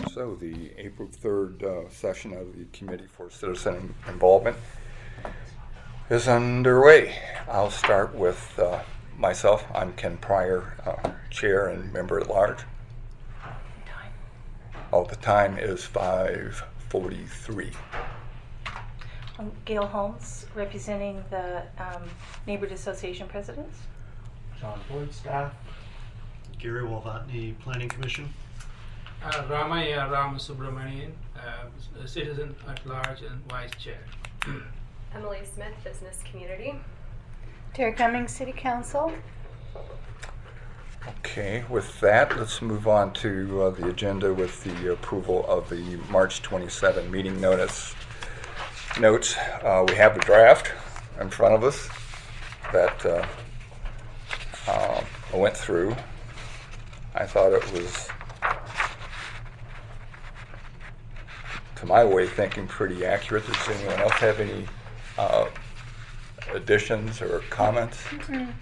So the April 3rd session of the Committee for Citizen Involvement is underway. I'll start with myself. I'm Ken Pryor, Chair and Member at Large. Oh, the time is 5:43. I'm Gail Holmes, representing the Neighborhood Association Presidents. John Boyd, staff. Gary Walvatney, Planning Commission. Ramaya Ramasubramanian, Citizen at Large and Vice Chair. Emily Smith, Business Community. Terry Cummings, City Council. Okay, with that, let's move on to the agenda with the approval of the March 27 meeting notes. We have a draft in front of us that I went through. I thought it was, to my way of thinking, pretty accurate. Does anyone else have any additions or comments? Mm-hmm.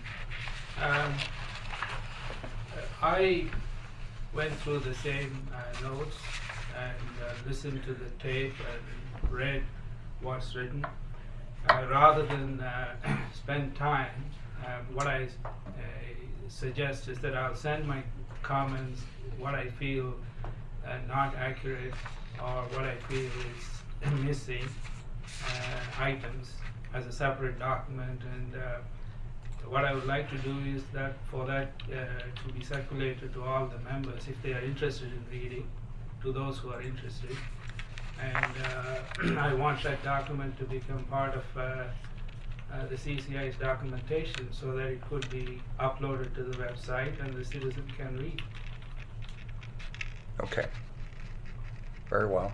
I went through the same notes and listened to the tape and read what's written. Rather than spend time, what I suggest is that I'll send my comments, what I feel not accurate or what I feel is missing items as a separate document, and what I would like to do is that for that to be circulated to all the members if they are interested in reading, to those who are interested, and I want that document to become part of the CCI's documentation so that it could be uploaded to the website and the citizen can read. Okay. Very well.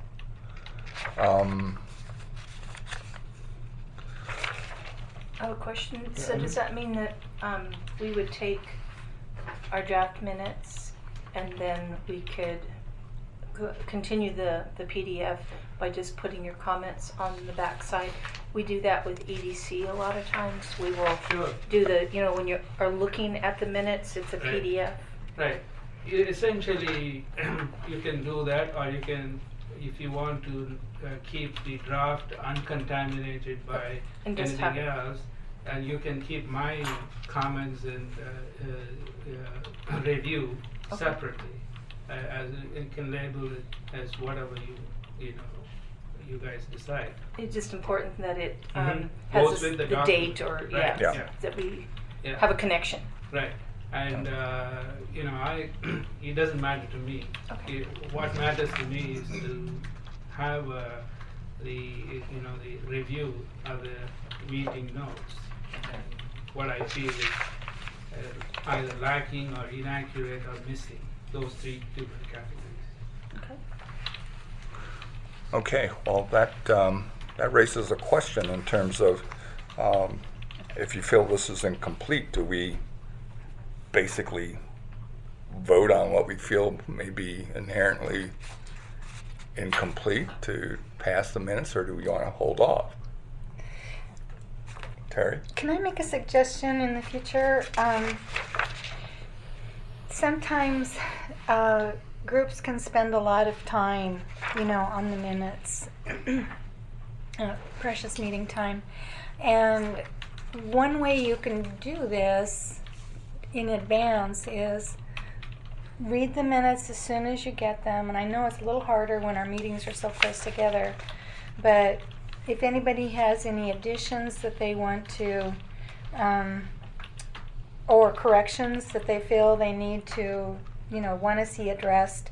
I have a question. So does that mean that we would take our draft minutes and then we could continue the PDF by just putting your comments on the back side? We do that with EDC a lot of times. We will do the, when you are looking at the minutes, it's a PDF. Right. Essentially, you can do that, or you can, if you want to keep the draft uncontaminated by anything else, and you can keep my comments and review separately, as you can label it as whatever you guys decide. It's just important that it Goes has with the document. date or Right. Yeah. that we Yeah. have a connection. Right. And it doesn't matter to me. Okay. What matters to me is to have the review of the meeting notes. And what I feel is either lacking or inaccurate or missing. Those three different categories. Okay. Okay, well, that raises a question in terms of if you feel this is incomplete, do we basically vote on what we feel may be inherently incomplete to pass the minutes, or do we want to hold off? Terry? Can I make a suggestion in the future? Sometimes groups can spend a lot of time, on the minutes, precious meeting time. And one way you can do this in advance is read the minutes as soon as you get them. And I know it's a little harder when our meetings are so close together, but if anybody has any additions that they want to, or corrections that they feel they need to, want to see addressed,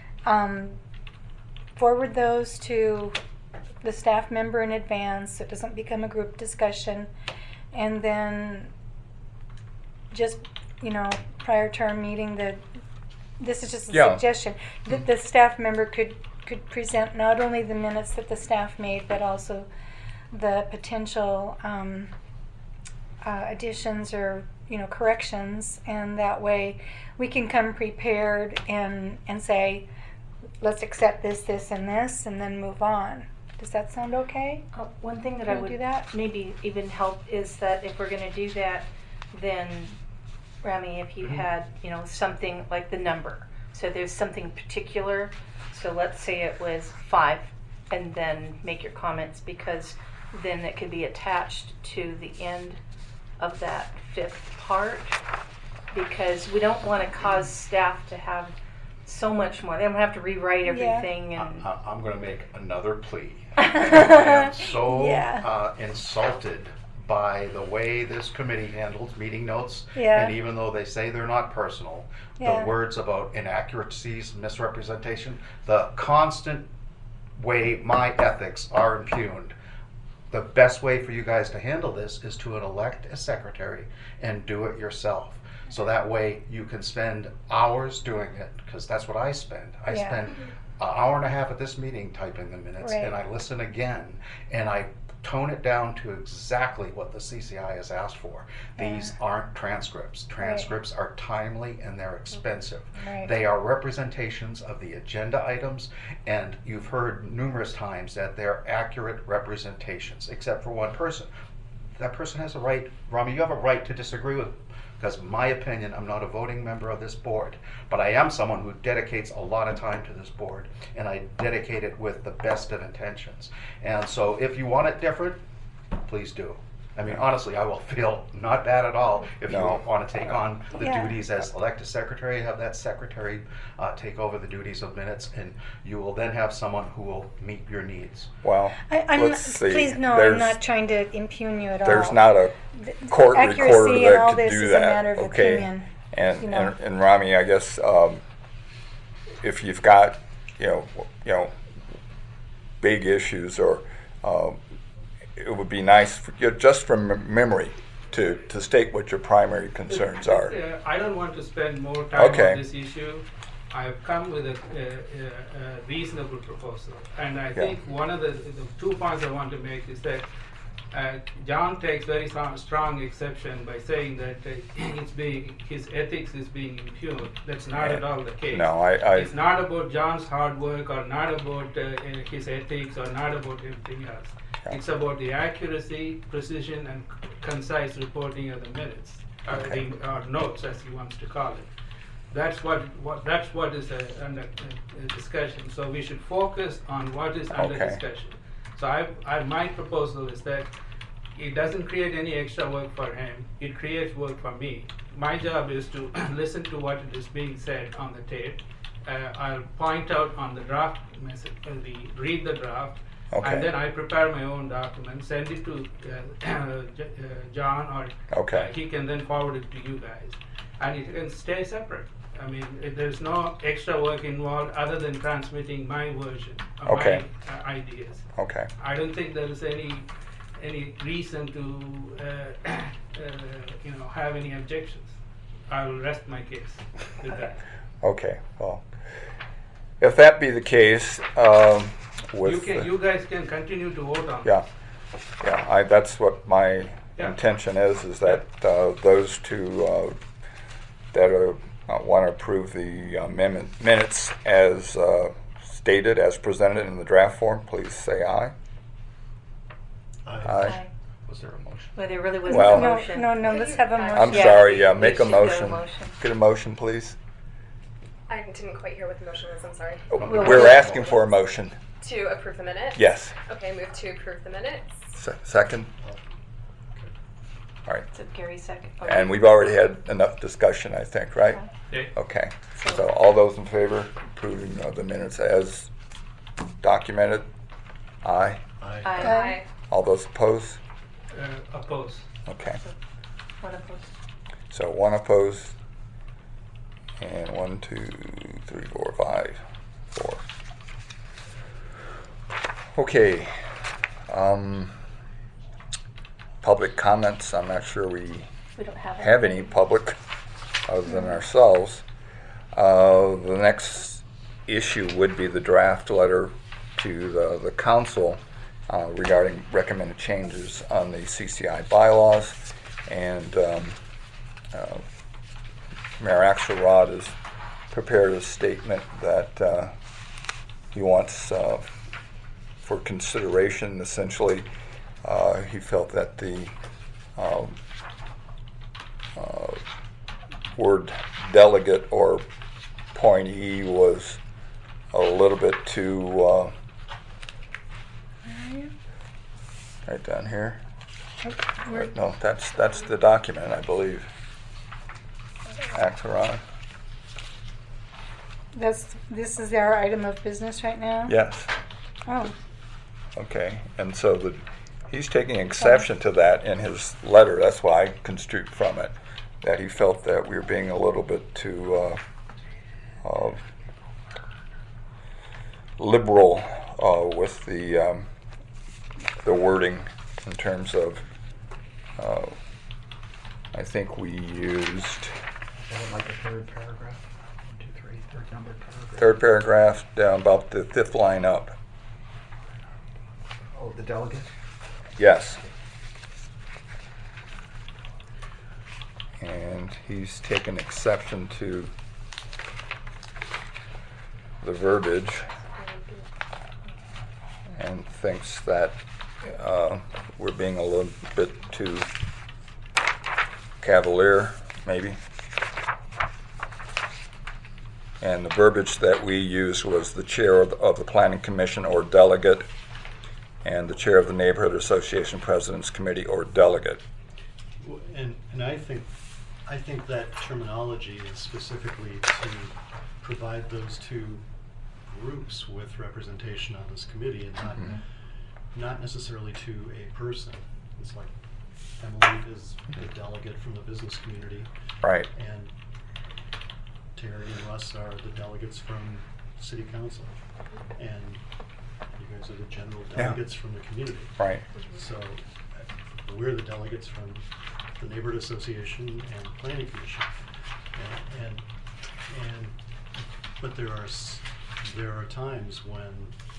forward those to the staff member in advance so it doesn't become a group discussion. And then just, prior to our meeting, this is just a suggestion, that the staff member could present not only the minutes that the staff made, but also the potential additions or corrections, and that way we can come prepared and say, let's accept this, and this, and then move on. Does that sound okay? One thing that Can I we would do that? maybe even help is that if we're going to do that, then Rami, if you had something like the number. So there's something particular. So let's say it was 5, and then make your comments, because then it could be attached to the end of that 5th part, because we don't want to cause staff to have so much more. They don't have to rewrite everything. And I'm going to make another plea. I am so Yeah. insulted by the way this committee handles meeting notes. Yeah. And even though they say they're not personal, Yeah. the words about inaccuracies, misrepresentation, the constant way my ethics are impugned. The best way for you guys to handle this is to elect a secretary and do it yourself. So that way you can spend hours doing it, because that's what I spend. I Yeah. spend an hour and a half at this meeting typing the minutes, Right. and I listen again, and I tone it down to exactly what the CCI has asked for. These aren't transcripts. Transcripts are timely and they're expensive. Right. They are representations of the agenda items, and you've heard numerous times that they're accurate representations, except for one person. That person has a right, Rami, you have a right to disagree with, because in my opinion, I'm not a voting member of this board, but I am someone who dedicates a lot of time to this board, and I dedicate it with the best of intentions. And so if you want it different, please do. I mean, honestly, I will feel not bad at all if you No. want to take on the Yeah. duties as elected secretary, have that secretary take over the duties of minutes, and you will then have someone who will meet your needs. Well, I'm let's not, see. please, no, I'm There's- not trying to impugn you at all. There's not a The court accuracy recorder in that all could this do is that. a matter of Okay. opinion. And, you know. and Rami, I guess if you've got you know big issues, or it would be nice for, just from memory to state what your primary concerns are. I don't want to spend more time Okay. on this issue. I've come with a reasonable proposal, and I think one of the 2 points I want to make is that John takes very strong exception by saying that his ethics is being impugned. That's not at all the case. No, It's not about John's hard work, or not about his ethics, or not about everything else. Yeah. It's about the accuracy, precision, and concise reporting of the minutes, or notes, as he wants to call it. That's what is under discussion. So we should focus on what is under Okay. discussion. So my proposal is that it doesn't create any extra work for him. It creates work for me. My job is to listen to what is being said on the tape. I'll point out on the draft message, read the draft, Okay. and then I prepare my own document, send it to John, or Okay. he can then forward it to you guys, and it can stay separate. I mean, there's no extra work involved other than transmitting my version of Okay. my ideas. Okay. I don't think there is any reason to have any objections. I will rest my case with that. Okay. Well, if that be the case, with You guys can continue to vote on it. yeah, that's what my Yeah. intention is that those two that want to approve the minutes as stated, as presented in the draft form, please say aye. Aye. Was there a motion? Well, there really wasn't Well- a motion. No, let's have a motion. I'm Yeah, sorry. we Make a should go motion. motion. Get a motion, please. I didn't quite hear what the motion was, I'm sorry. We're asking for a motion. To approve the minutes? Yes. Okay, move to approve the minutes. Second. All right. So Gary second. And we've already had enough discussion, I think, right? Okay. Okay. So all those in favor of approving the minutes as documented? Aye. Aye. Aye. All those opposed? Oppose. Okay. One opposed. So one opposed, and 1, 2, 3, 4, 5, 4. Okay. Public comments. I'm not sure we We don't have have any public other than ourselves. The next issue would be the draft letter to the council regarding recommended changes on the CCI bylaws, and Mayor Axelrod has prepared a statement that he wants for consideration. Essentially, he felt that the word delegate or appointee was a little bit too, right down here. No, that's the document, I believe. Axelrod. This is our item of business right now? Yes. Oh, Okay. And so he's taking exception to that in his letter. That's why I construed from it that he felt that we were being a little bit too liberal with the wording in terms of. I think we used Like the third paragraph. 1, 2, 3, third number paragraph. third paragraph down about the fifth line up. Oh, the delegate? Yes. And he's taken exception to the verbiage and thinks that we're being a little bit too cavalier, maybe. And the verbiage that we used was the chair of the planning commission or delegate, and the chair of the neighborhood association president's committee or delegate. And I think that terminology is specifically to provide those two groups with representation on this committee, and not necessarily to a person. It's like Emily is the delegate from the business community, Right. and Terry and Russ are the delegates from city council, and you guys are the general delegates from the community. Right. So we're the delegates from the neighborhood association and planning commission, and but there are times when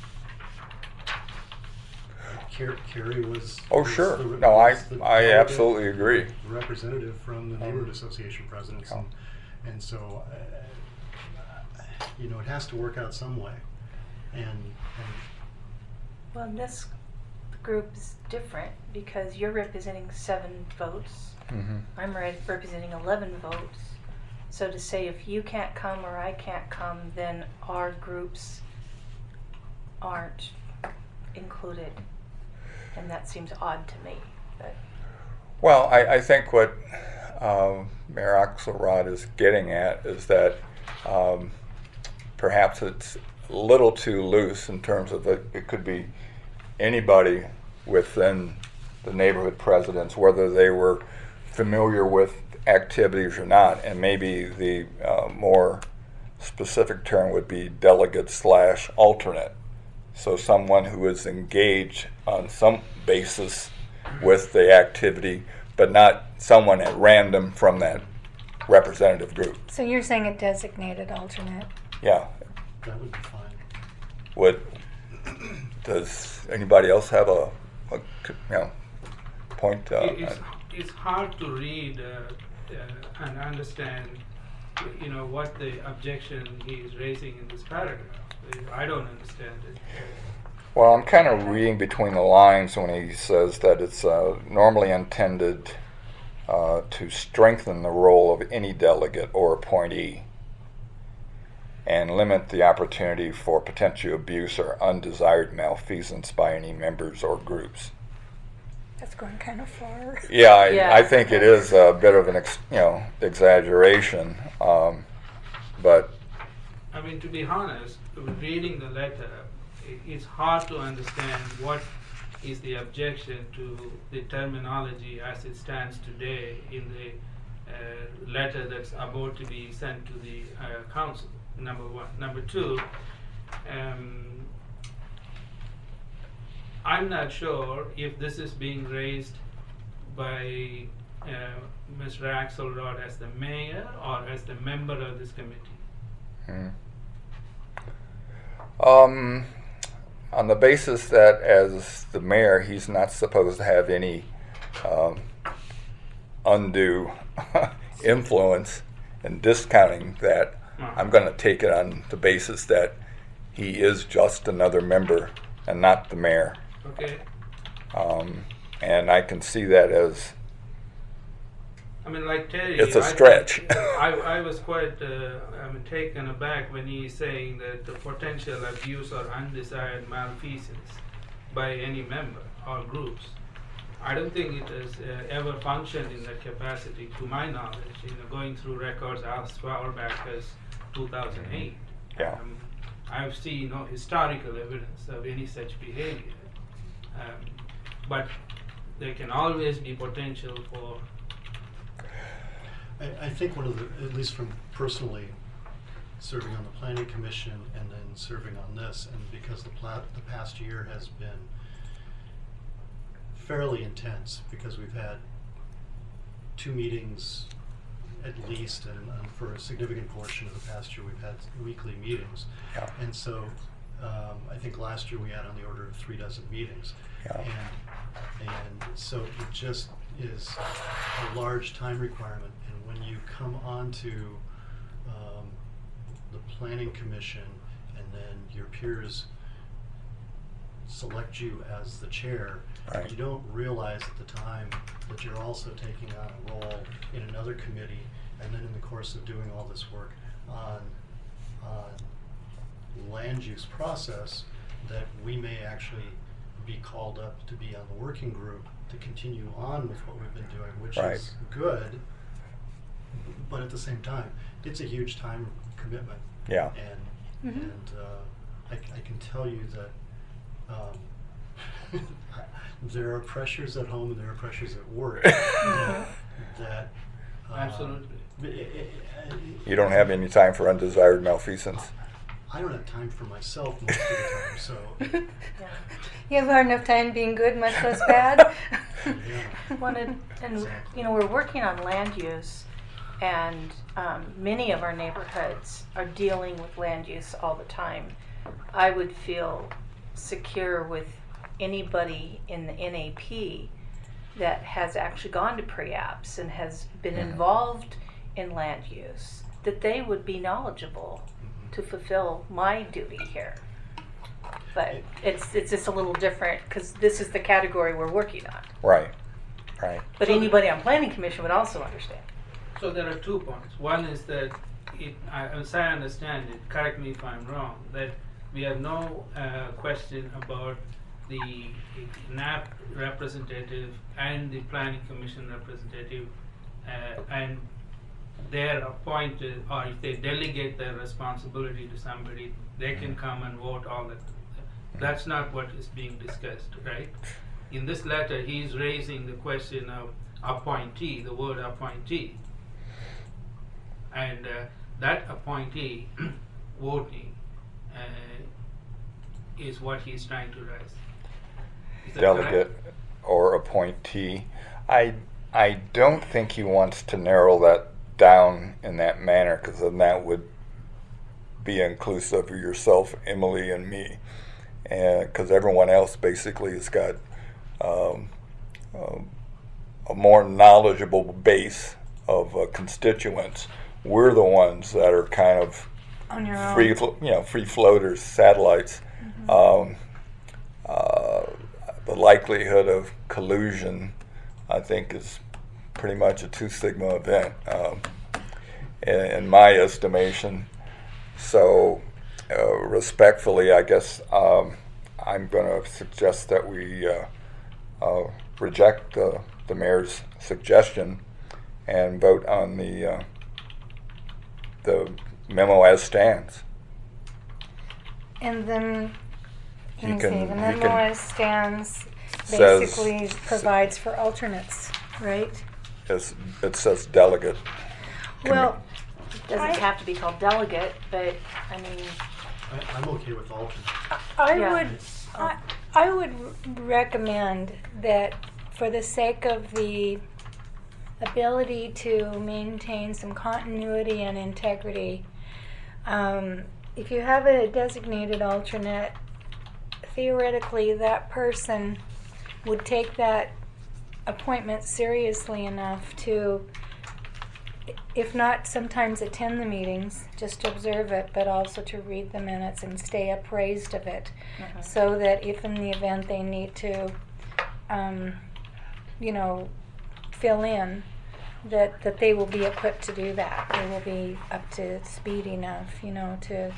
Carrie was. Oh, was sure. the- No, was the I delegate absolutely agree. Representative from the neighborhood association presidents, and so it has to work out some way, and Well, this group is different because you're representing 7 votes. Mm-hmm. I'm representing 11 votes. So to say if you can't come or I can't come, then our groups aren't included. And that seems odd to me. But Well, I think what Mayor Axelrod is getting at is that perhaps it's a little too loose in terms of it could be anybody within the neighborhood presidents, whether they were familiar with activities or not, and maybe the more specific term would be delegate/alternate. So someone who is engaged on some basis with the activity, but not someone at random from that representative group. so you're saying a designated alternate? Yeah. that would be fine. Does anybody else have a point? It's hard to read and understand, what the objection he is raising in this paragraph. I don't understand it. Well, I'm kind of reading between the lines when he says that it's normally intended to strengthen the role of any delegate or appointee and limit the opportunity for potential abuse or undesired malfeasance by any members or groups. That's going kind of far. Yeah, Yeah. I think it is a bit of an exaggeration, but I mean, to be honest, reading the letter, it's hard to understand what is the objection to the terminology as it stands today in the letter that's about to be sent to the council, number one. Number two, I'm not sure if this is being raised by Mr. Axelrod as the mayor or as the member of this committee. On the basis that as the mayor, he's not supposed to have any undue influence in discounting that, I'm going to take it on the basis that he is just another member and not the mayor. Okay. And I can see that as I mean, like Terry, It's a I stretch. think- I was quite taken aback when he's saying that the potential abuse or undesired malfeasance by any member or groups. I don't think it has ever functioned in that capacity, to my knowledge. Going through records as far back as 2008. Yeah. I've seen no historical evidence of any such behavior, but there can always be potential for. I think one of the, at least from personally serving on the planning commission and then serving on this, and because the past year has been fairly intense, because we've had 2 meetings at least, and for a significant portion of the past year we've had weekly meetings. Yeah. And so I think last year we had on the order of 36 meetings. Yeah. And so it just is a large time requirement. And when you come onto the planning commission and then your peers select you as the chair, Right. you don't realize at the time that you're also taking on a role in another committee, and then in the course of doing all this work on land use process, that we may actually be called up to be on the working group to continue on with what we've been doing, which Right. is good, but at the same time, it's a huge time commitment. Yeah. And I can tell you that there are pressures at home and there are pressures at work that Absolutely. You don't have any time for undesired malfeasance. I don't have time for myself most of the time, so Yeah. You have hard enough time being good, much less bad. yeah. And Exactly. we're working on land use, and many of our neighborhoods are dealing with land use all the time. I would feel secure with anybody in the NAP that has actually gone to pre-apps and has been involved in land use, that they would be knowledgeable to fulfill my duty here. But it's just a little different because this is the category we're working on. Right. Right. But anybody on planning commission would also understand. So there are 2 points. One is that, as I understand it, correct me if I'm wrong, that we have no question about the NAP representative and the planning commission representative, and they're appointed, or if they delegate their responsibility to somebody, they can come and vote all that. That's not what is being discussed, right? In this letter, he's raising the question of appointee, the word appointee. And that appointee voting is what he's trying to raise. Is that Delegate correct? or appointee. I don't think he wants to narrow that down in that manner, because then that would be inclusive of yourself, Emily, and me, and because everyone else basically has got a more knowledgeable base of constituents. We're the ones that are kind of On your own. free floaters, satellites. The likelihood of collusion, I think, is pretty much a 2 sigma event in my estimation. So, respectfully, I guess I'm going to suggest that we reject the mayor's suggestion and vote on the memo as stands. And then, let You me can- see, the you memo can- as stands Says- basically provides for alternates, right? It says delegate. Well, It doesn't have to be called delegate, but I mean, I'm okay with alternate. Yeah. I would recommend that for the sake of the ability to maintain some continuity and integrity, if you have a designated alternate, theoretically that person would take that appointment seriously enough to, if not sometimes attend the meetings, just to observe it, but also to read the minutes and stay appraised of it, so that if in the event they need to, fill in, that they will be equipped to do that. They will be up to speed enough, to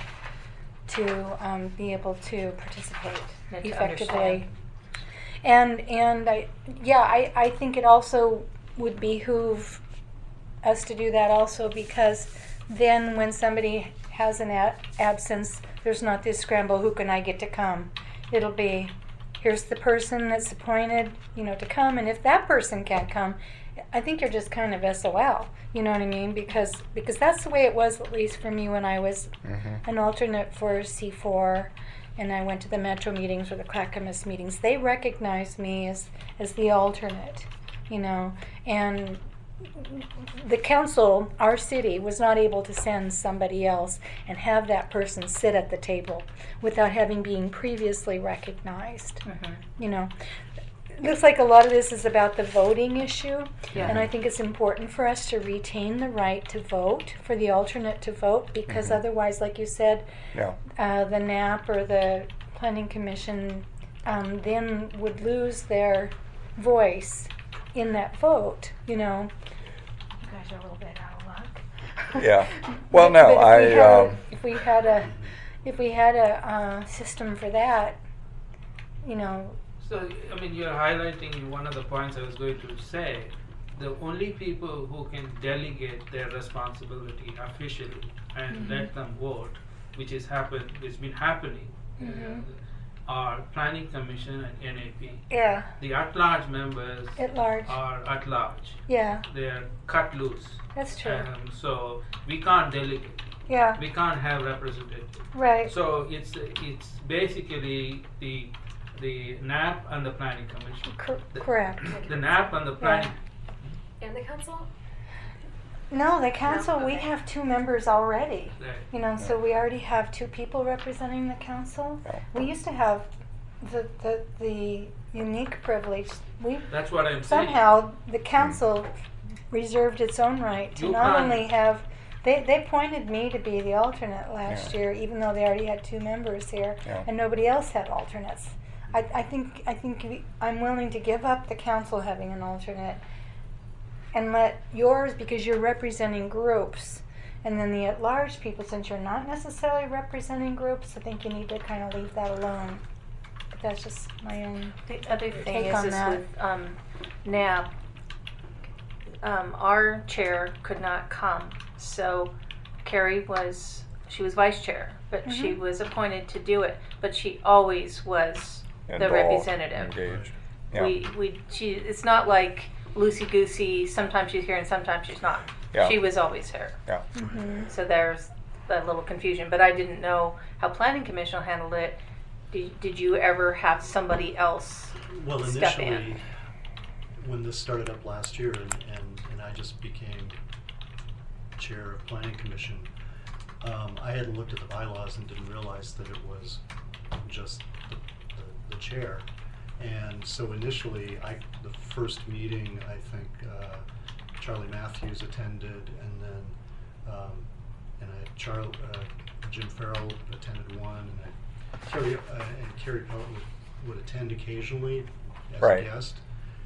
be able to participate And to effectively. And I think it also would behoove us to do that also, because then when somebody has an absence, there's not this scramble, who can I get to come? It'll be, here's the person that's appointed, to come, and if that person can't come, I think you're just kind of SOL, you know what I mean? Because that's the way it was, at least for me, when I was an alternate for C4, and I went to the Metro meetings or the Clackamas meetings. They recognized me as the alternate, and the council, our city, was not able to send somebody else and have that person sit at the table without having been previously recognized. It looks like a lot of this is about the voting issue, and I think it's important for us to retain the right to vote, for the alternate to vote, because otherwise, like you said, the NAP or the Planning Commission then would lose their voice in that vote, You guys are a little bit out of luck. Yeah. Well, no, if we had a system for that, So, you're highlighting one of the points I was going to say. The only people who can delegate their responsibility officially and let them vote, which been happening, are Planning Commission and NAP. Yeah. The at-large members At large. are at large. Yeah, They are cut loose. that's true. So we can't delegate. Yeah, We can't have representatives. right. So it's basically the NAP and the Planning Commission. Correct. The NAP and the Planning. And the council? No, the council, we okay. have 2 members already. Right. So we already have 2 people representing the council. We used to have the unique privilege. That's what I'm saying. Somehow, the council reserved its own right to You not can't- only have, they appointed me to be the alternate last year, even though they already had 2 members here, and nobody else had alternates. I think I'm willing to give up the council having an alternate and let yours, because you're representing groups, and then the at-large people, since you're not necessarily representing groups, I think you need to kind of leave that alone. But that's just my own The other thing take is on that. with NAP, our chair could not come, so Carrie was vice chair, but she was appointed to do it, but she always was the Involved, representative. engaged. Yeah. It's not like loosey-goosey, sometimes she's here and sometimes she's not. Yeah. She was always here. Yeah. So there's that little confusion, but I didn't know how Planning Commission handled it. Did you ever have somebody else Well, step initially, in? when this started up last year and I just became chair of Planning Commission, I hadn't looked at the bylaws and didn't realize that it was just the chair. And so initially, the first meeting, I think Charlie Matthews attended, and then Jim Farrell attended one, and Carrie Pellet would attend occasionally as Right. a guest.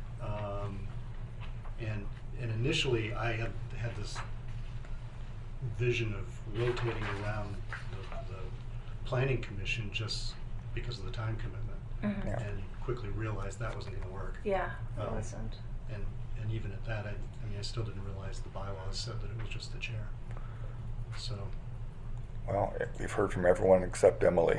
And initially, I had this vision of rotating around the Planning Commission just because of the time commitment, Yeah. and quickly realized that wasn't going to work. Yeah, it Um, wasn't. And even at that, I still didn't realize the bylaws said that it was just the chair. So, Well, we've heard from everyone except Emily.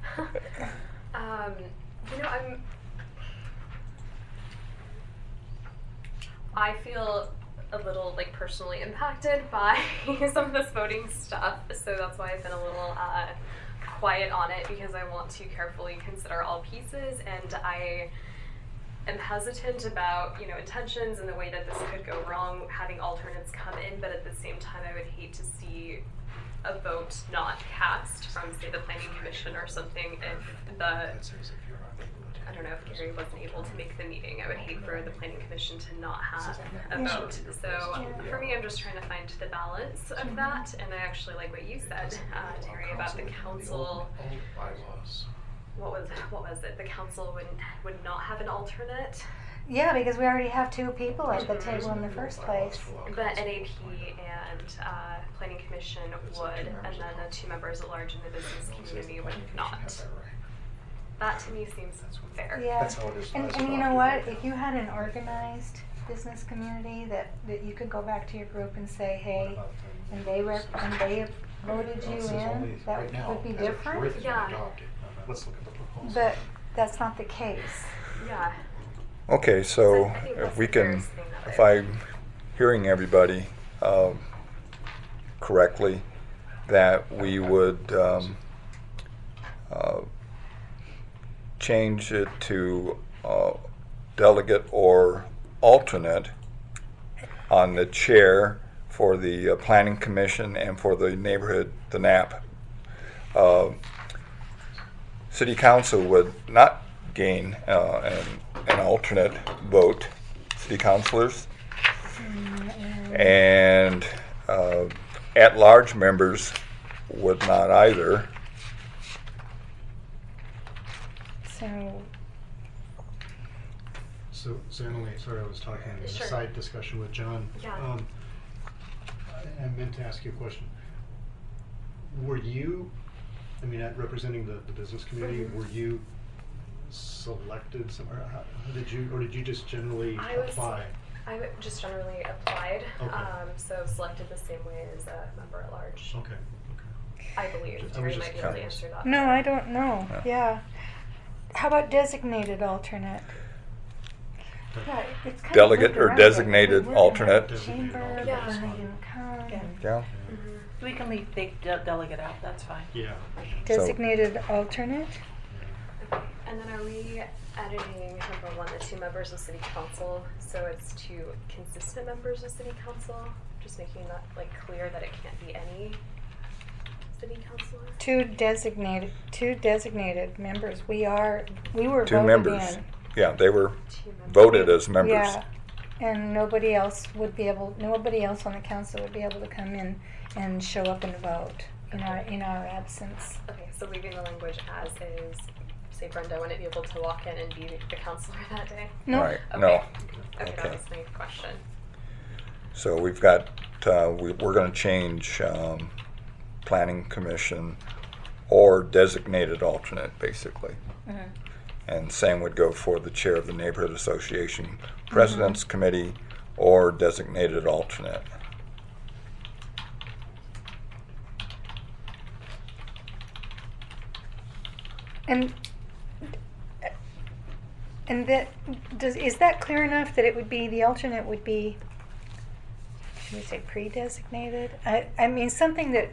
I feel a little personally impacted by some of this voting stuff, so that's why I've been a little quiet on it, because I want to carefully consider all pieces, and I am hesitant about intentions and the way that this could go wrong, having alternates come in, but at the same time I would hate to see a vote not cast from, say, the Planning Commission or something if I don't know, if Gary wasn't able to make the meeting. I would hate for the Planning Commission to not have a vote. So for me, I'm just trying to find the balance of that. And I actually like what you said, Terry, about the council. What was it? The council would not have an alternate. Yeah, because we already have 2 people at the table in the first place. But NAP and Planning Commission would, and then the 2 members at large in the business community would not. That to me seems fair. Yeah, That's how it is. and you know what? If you had an organized business community that you could go back to your group and say, hey, and they voted you in, that would be different. Yeah. Let's look at the proposal. But that's not the case. Yeah. Okay, so I think if that's we the can, fairest thing of if it. I'm hearing everybody correctly, that we would change it to delegate or alternate on the chair for the Planning Commission and for the neighborhood, the NAP. City Council would not gain an alternate vote, city councilors, and at-large members would not either. So, Emily, sorry, I was talking in a Sure. side discussion with John. Yeah. I meant to ask you a question. Were you, representing the business community, Mhm. were you selected somewhere? How did you just generally I was- apply? I just generally applied, Okay. So selected the same way as a member at large. Okay. I believe I was Terry just might be able to curious. answer that. no, I don't know. Yeah. Yeah. How about designated alternate? Okay. Yeah, it's kind of Delegate looked or around, designated like, we're gonna have alternate. a Chamber, Yeah. but then they didn't come. Yeah. Mhm. We can leave the delegate out, that's fine. Yeah. Designated alternate? Okay. And then are we editing number 1, the 2 members of city council, so it's 2 consistent members of city council? Just making that clear that it can't be any city councilor? Two designated members. We were 2 voted members. in. Yeah, they were 2 members. voted as members. Yeah, and nobody else on the council would be able to come in and show up and vote in our absence. Okay, so leaving the language as is, say Brenda wouldn't be able to walk in and be the counselor that day? No. Right. Okay. No. Okay, that Okay. was my question. So we've got, we're going to change Planning Commission or designated alternate, basically. Mhm. And same would go for the chair of the Neighborhood Association President's Committee or designated alternate. And that is that clear enough that it would be the alternate would be, should we say pre-designated? I mean something that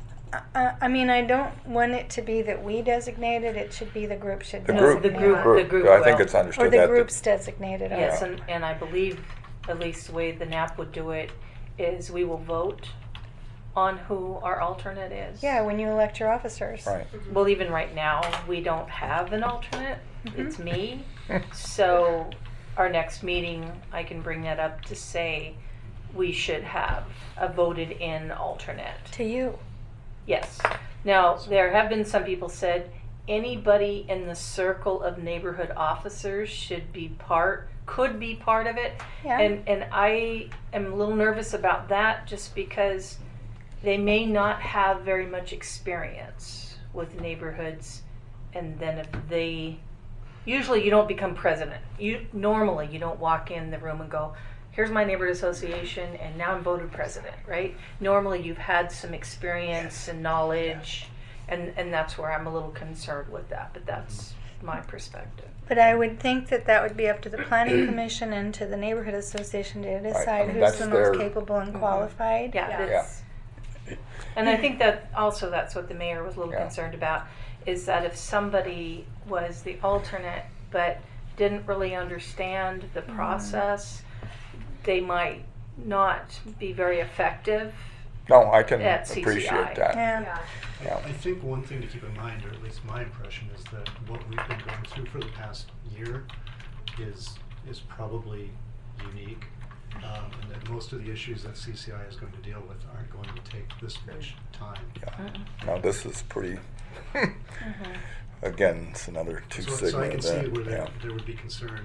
I don't want it to be that we designated. It should be the group should The designate. group, the group I think will. it's understood Or the that. group's designated. Yes, alright. and I believe, at least the way the NAP would do it, is we will vote on who our alternate is. Yeah, when you elect your officers. Right. Well, even right now, we don't have an alternate. Mhm. It's me. So our next meeting, I can bring that up to say we should have a voted in alternate. To you. Yes. Now, there have been some people said anybody in the circle of neighborhood officers could be part of it. Yeah. And I am a little nervous about that just because they may not have very much experience with neighborhoods, and then usually you don't become president. Normally you don't walk in the room and go, here's my neighborhood association and now I'm voted president, right? Normally you've had some experience and knowledge, and that's where I'm a little concerned with that, but that's my perspective. But I would think that would be up to the planning commission and to the neighborhood association to decide who's that's the their- most capable and qualified. Yeah, Yeah. that's, and I think that's what the mayor was a little Yeah. concerned about, is that if somebody was the alternate but didn't really understand the process, they might not be very effective. No, I can At CCI. appreciate that. Yeah. Yeah. Yeah. I think one thing to keep in mind, or at least my impression, is that what we've been going through for the past year is probably unique, and that most of the issues that CCI is going to deal with aren't going to take this much time. Yeah. No, this is pretty. Again, it's another 2 So sigma. I can see where yeah. there would be concern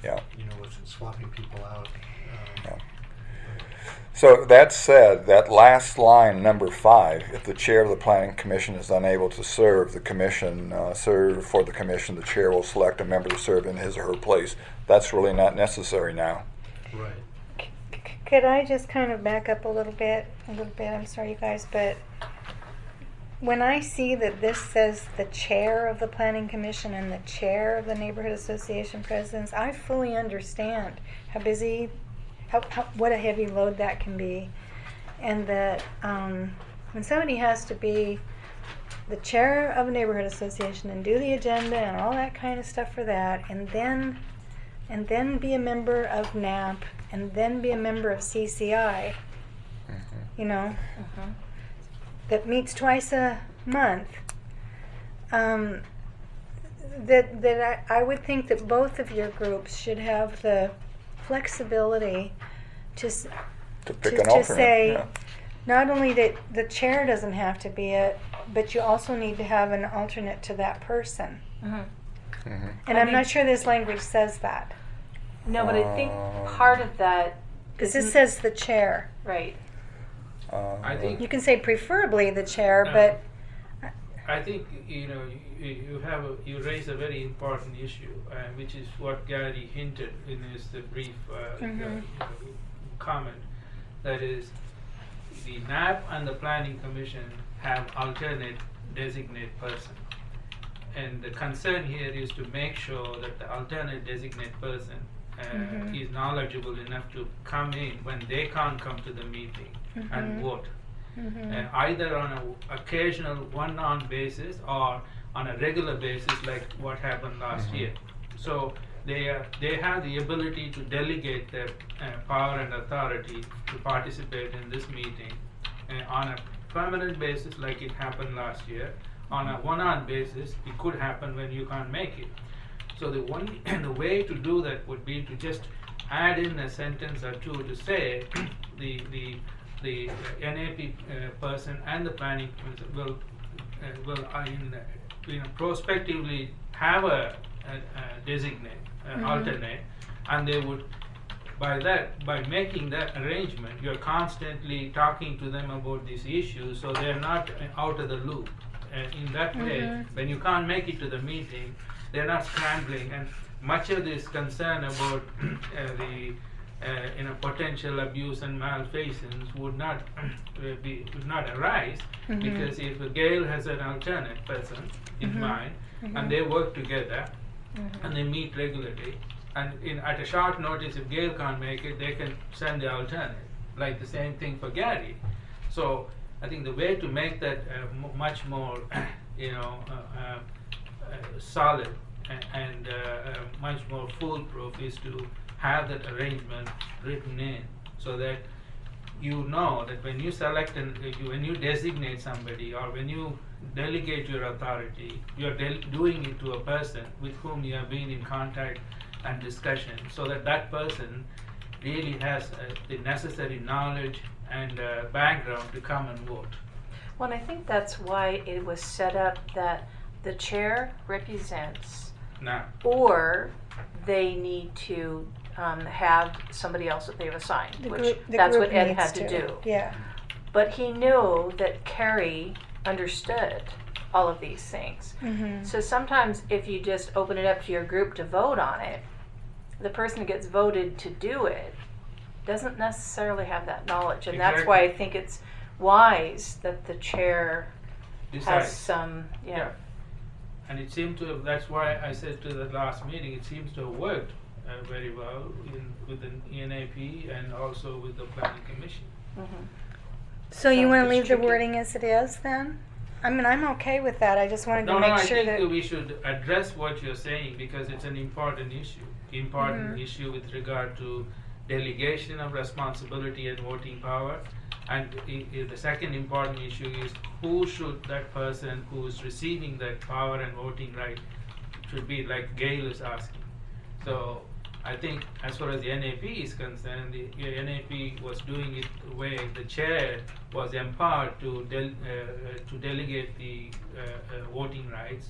Yeah. with swapping people out. Yeah. So that said, that last line, number 5, if the chair of the planning commission is unable to serve the commission, the chair will select a member to serve in his or her place. That's really not necessary now. Right. Could I just kind of back up a little bit? I'm sorry, you guys, but when I see that this says the chair of the planning commission and the chair of the neighborhood association presidents, I fully understand how busy, what a heavy load that can be, and that when somebody has to be the chair of a neighborhood association and do the agenda and all that kind of stuff for that, and then be a member of NAP, and then be a member of CCI, that meets twice a month, that I would think that both of your groups should have the flexibility to pick an alternate. say, yeah. not only that the chair doesn't have to be it, but you also need to have an alternate to that person. Mm-hmm. Mhm. And I'm not sure this language says that. No, but I think part of that Because this says the chair. right. I think You can say preferably the chair, No. but I think you raise a very important issue, which is what Gary hinted in his brief comment. That is, the NAP and the Planning Commission have alternate designate person, and the concern here is to make sure that the alternate designate person is knowledgeable enough to come in when they can't come to the meeting and vote. Either on an occasional one-on basis or on a regular basis, like what happened last year. So they have the ability to delegate their power and authority to participate in this meeting on a permanent basis, like it happened last year. On a one-on basis, it could happen when you can't make it. So the way to do that would be to just add in a sentence or two to say the NAP person and the planning will prospectively have a designate alternate, and they would by making that arrangement, you're constantly talking to them about these issues, so they're not out of the loop. In that way, when you can't make it to the meeting, they're not scrambling, and much of this concern about the potential abuse and malfeasance would not arise, because if Gail has an alternate person in mind, and they work together, and they meet regularly, and at a short notice, if Gail can't make it, they can send the alternate. Like the same thing for Gary. So I think the way to make that much more, solid and much more foolproof is to have that arrangement written in, so that you know that when you select when you designate somebody, or when you delegate your authority, you're doing it to a person with whom you have been in contact and discussion, so that person really has the necessary knowledge and background to come and vote. Well, and I think that's why it was set up that the chair represents, Now, or they need to have somebody else that they've assigned, the which group, that's what Ed needs had to do. Yeah. But he knew that Carrie understood all of these things. So sometimes if you just open it up to your group to vote on it, the person who gets voted to do it doesn't necessarily have that knowledge. And that's why I think it's wise that the chair has some, yeah. And it seemed to have, that's why I said to the last meeting, it seems to have worked very well with the NAP and also with the Planning Commission. So you want to It's leave the tricky. wording as it is then? I mean, I'm okay with that. I just wanted to No, make I sure think that. we should address what you're saying, because it's an important issue. Issue with regard to delegation of responsibility and voting power. And the second important issue is who should that person who is receiving that power and voting right should be, like Gail is asking. So I think as far as the NAP is concerned, the NAP was doing it the way the chair was empowered to delegate the voting rights,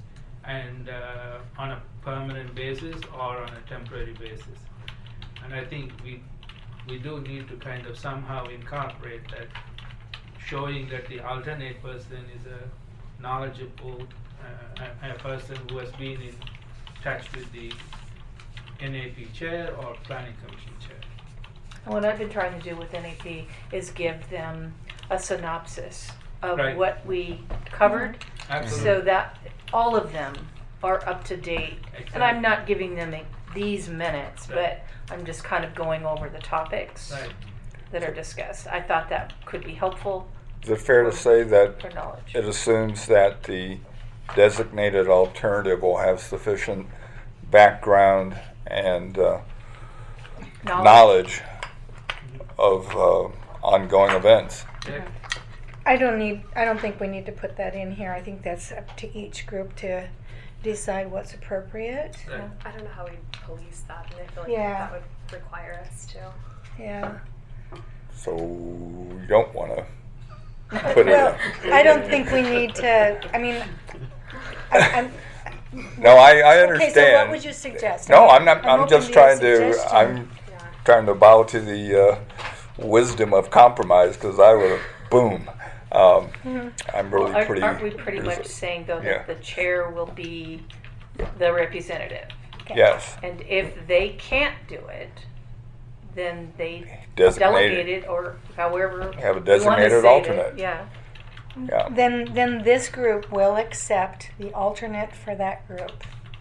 and on a permanent basis or on a temporary basis. And I think we do need to kind of somehow incorporate that, showing that the alternate person is a knowledgeable a person who has been in touch with the NAP chair or planning commission chair. And what I've been trying to do with NAP is give them a synopsis of Right. what we covered, Absolutely. so that all of them are up to date. And I'm not giving them these minutes, Right. but I'm just kind of going over the topics Right. that are discussed. I thought that could be helpful Is it fair to say that for knowledge. it assumes that the designated alternative will have sufficient background and knowledge of ongoing events? Yeah. I don't think we need to put that in here. I think that's up to each group to decide what's appropriate. Right. I don't know how we police that, and I feel like Yeah. that would require us to. Yeah. So you don't want to put Well, it. I don't think we need to, I mean, I'm, No, I understand. okay, so what would you suggest? No, I'm not. I'm open just to trying your to. suggestion. I'm Yeah. trying to bow to the wisdom of compromise, because I would have boom. I'm really Well, pretty. aren't we pretty much saying, though, Yeah. that the chair will be the representative? Okay. Yes. And if they can't do it, then they Designated. delegate it, or however Have a you wanna designated say it. alternate. Yeah. Yeah. Then this group will accept the alternate for that group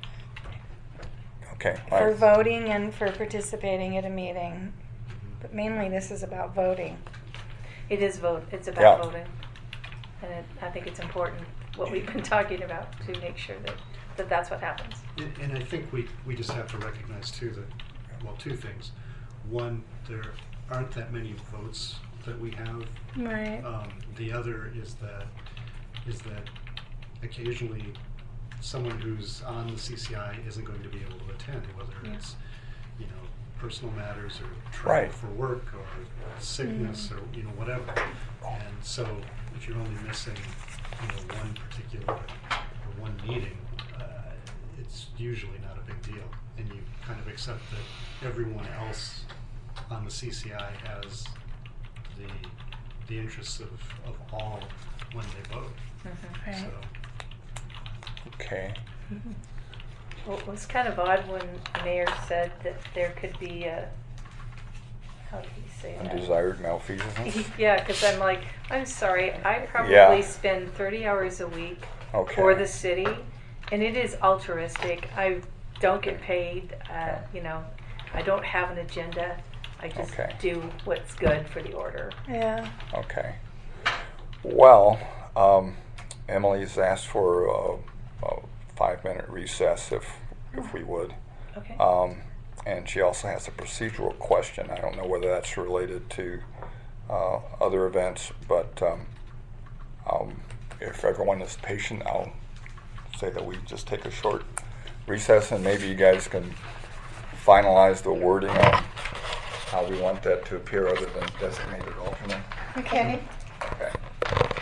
Okay. for Right. voting and for participating at a meeting. But mainly this is about voting. It is vote. It's about Yeah. voting, and I think it's important what we've been talking about to make sure that that's what happens. And I think we just have to recognize too that, well, two things. One, there aren't that many votes that we have. Right. The other is that occasionally someone who's on the CCI isn't going to be able to attend, whether it's personal matters or travel Right. for work or sickness or whatever. And so if you're only missing one particular or one meeting, it's usually not a big deal, and you kind of accept that everyone else on the CCI has the interests of all when they vote. Right. So Okay. Well, it was kind of odd when the mayor said that there could be a, how did he say that? Undesired malfeasance. Yeah, because I'm like, I'm sorry, I probably Yeah. spend 30 hours a week Okay. for the city, and it is altruistic. I don't get paid, I don't have an agenda. I just Okay. do what's good for the order. Yeah. Okay. Well, Emily's asked for a 5-minute recess if we would. Okay. And she also has a procedural question. I don't know whether that's related to other events, but if everyone is patient, I'll say that we just take a short recess, and maybe you guys can finalize the wording on how we want that to appear other than designated alternate. Okay.